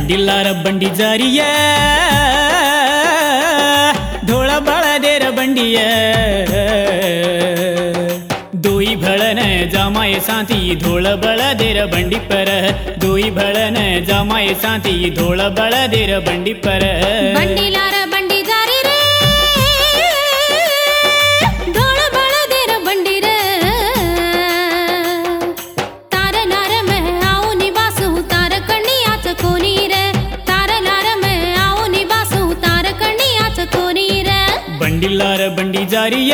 ಬಂಡಿಲ್ಲಾರ ಬಂಡಿ ಜಾರಿಯ ढोल बळदेर बंडिय दोई भळन जामाय साथी ढोल बळदेर बंडी पर दोई भळन जामाय साथी ढोल बळदेर बंडी पर ಬಂಡಿಲಾರ ಬಂಡಿ ಜಾರಿ ರೇ ढोल बळदेर बंडी रे तार लार में आओ निवासू तार कणियाच कोणी रे तार लार में आओ निवासू तार कणियाच कोणी रे ಬಂಡಿಲ್ಲಾರ ಬಂಡಿ ಜಾರಿಯ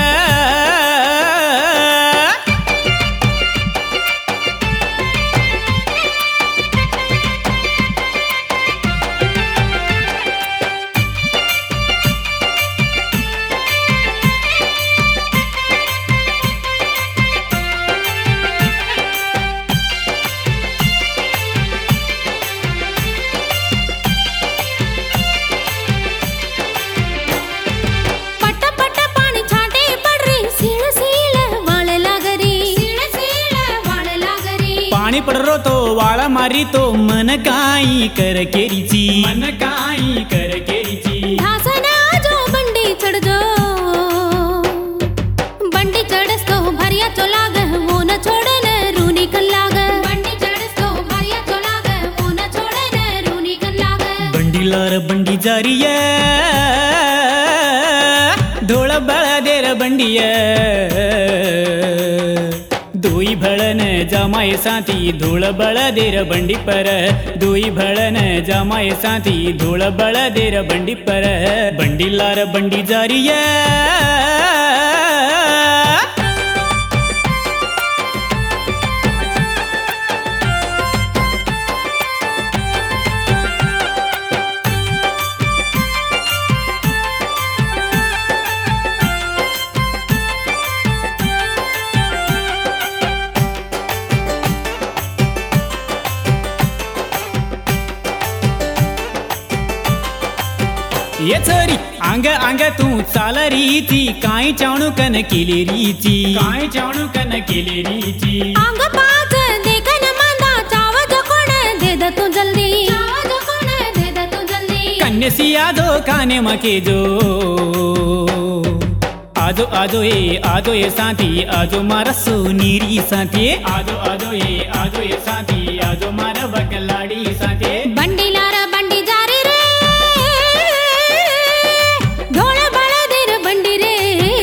पाणी पडरो तो वाळा मारी तो मन काई कर केरीची मन काई कर केरीची धासना जो बंडी चढ़ जो बंडी चढ़स तो भरिया तो लाग वो न छोड़े न रूनी कन लाग बंडी चढ़स तो भरिया तो लाग वो न छोड़े न रूनी कन लाग ಬಂಡಿಲ್ಲಾರ ಬಂಡಿ ಜಾರಿಯ ढोल बळदेर बंडिय दोई भळन जामाय साथी ढोल बळदेर बंडी पर दोई भळन जामाय साथी ढोल बळदेर बंडी पर ಬಂಡಿಲ್ಲಾರ ಬಂಡಿ ಜಾರಿಯ ये चरी अंग अंग तू चाल रीती काय चावणू कन केली रीती काय चावणू कन केली रीती अंग पाच देखन मांदा चाव जो कोण दे द तू जल्दी चाव जो कोण दे द तू जल्दी कन्यासिया दो काने मके जो आजो आजो ये साथी आजो मारा सोनीरी साथी आजो ये साथी आजो मारा बकलाड़ी साथी ಬಂಡಿಲಾರ ಬಂಡಿ ಜಾರಿ ರೇ ढोल बळदेर बंडी रे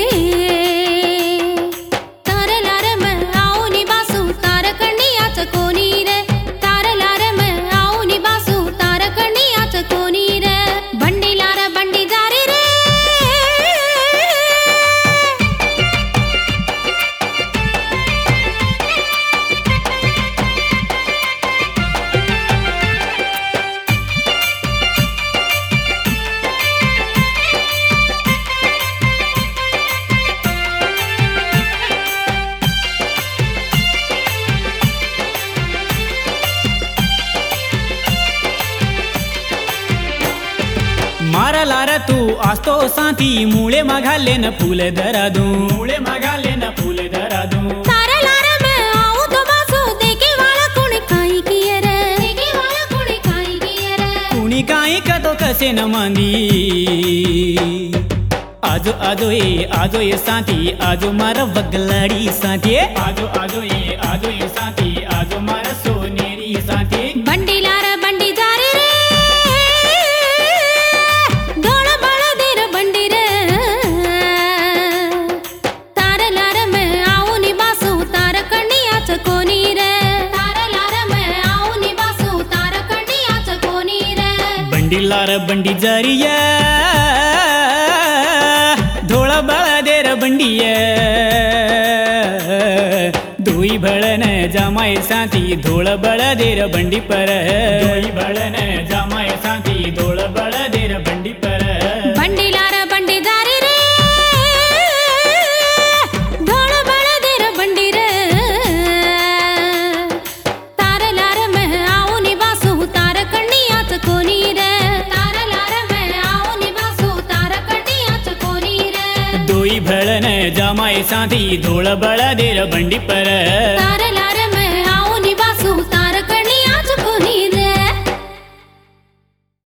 तार लार में आओ निवासू तार कणियाच कोणी रे तार लार में आओ निवासू तार कणियाच कोणी रे ಬಂಡಿಲಾರ ಬಂಡಿ ಜಾರಿ रे मारा लारा तू आस्तो साथी मुळे मागाले न फूल धरादू मुळे मागाले न फूल धरादू तार लार में आओ तो बासू देखे वाला कोणी काई किए रे देखे वाला कोणी काई किए रे कुणी काय का तो कसे न मांदी आजो ये साथी आजो मारा बगलाड़ी साथी आजो ये साथी आजो मारा सोनेरी साथी ಬಂಡಿಲಾರ ಬಂಡಿ ಜಾರಿ ರೇ ढोल बळदेर बंडी रे तार लार में आओ निवासू तार कणियाच कोणी रे तार लार में आओ निवासू तार कणियाच कोणी रे ಬಂಡಿಲ್ಲಾರ ಬಂಡಿ ಜಾರಿಯ ढोल बळदेर बंडिय दोई भळन जामाय साथी ढोल बळदेर बंडी पर दोई भळन जामाय साथी ढोल बळदेर बंडी पर ಬಂಡಿಲಾರ ಬಂಡಿ ಜಾರಿ ರೇ ढोल बळदेर बंडी रे तार लार में आओ निवासू तार कणियाच कोणी रे तार लार में आओ निवासू तार कणियाच कोणी रे दोई भळन जामाय साथी ढोल बळदेर बंडी पर तार